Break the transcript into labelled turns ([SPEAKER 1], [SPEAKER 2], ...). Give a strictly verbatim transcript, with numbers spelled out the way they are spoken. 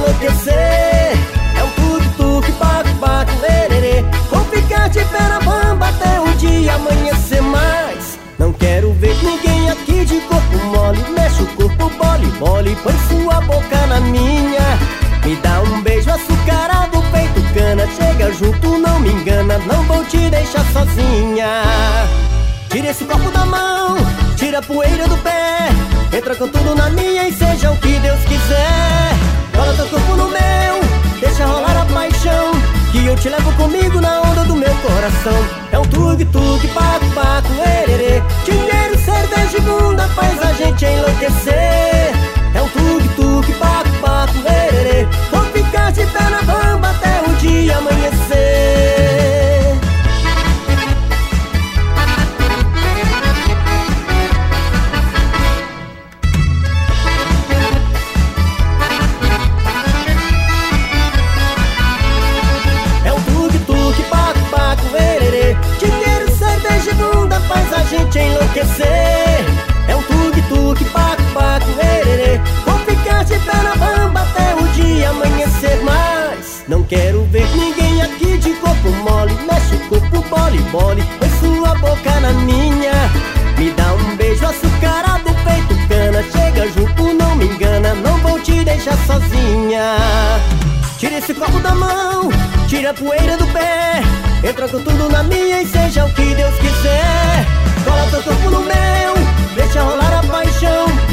[SPEAKER 1] enlouquecer. É um tuk-tuk, baco, baco, lererê. Vou ficar de pé na bamba até o dia amanhecer. Mas não quero ver ninguém aqui de corpo mole. Mexe o corpo, bole, bole, põe sua boca na minha. Me dá um beijo açucarado, feito cana. Chega junto, não me engana, não vou te deixar sozinha. Tira esse copo da mão, tira a poeira do pé. Entra com tudo na minha e seja o que Deus quiser. Cola teu corpo no meu, deixa rolar a paixão, que eu te levo comigo na onda do meu coração. É um tuk-tuk, paco, paco, ererê. Dinheiro, cerveja e bunda faz a gente enlouquecer. É um tuk-tuk, paco, paco, ererê. Vou ficar de pé na bamba até o dia amanhecer. É um tuk-tuk, paco, paco, ererê. Dinheiro, cerveja e bunda faz a gente enlouquecer. É um tuk-tuk, paco, paco, ererê. Vou ficar de pé na bamba até o dia amanhecer. Mas não quero ver ninguém aqui de corpo mole. Mexe o corpo, bole, bole, põe sua boca na minha. Me dá um beijo açucarado, feito cana. Chega junto, não me engana, não vou te deixar sozinha. Tira esse copo da mão, tira a poeira do pé. Entra com tudo na minha e seja o que Deus quiser. Cola teu corpo no meu, deixa rolar a paixão,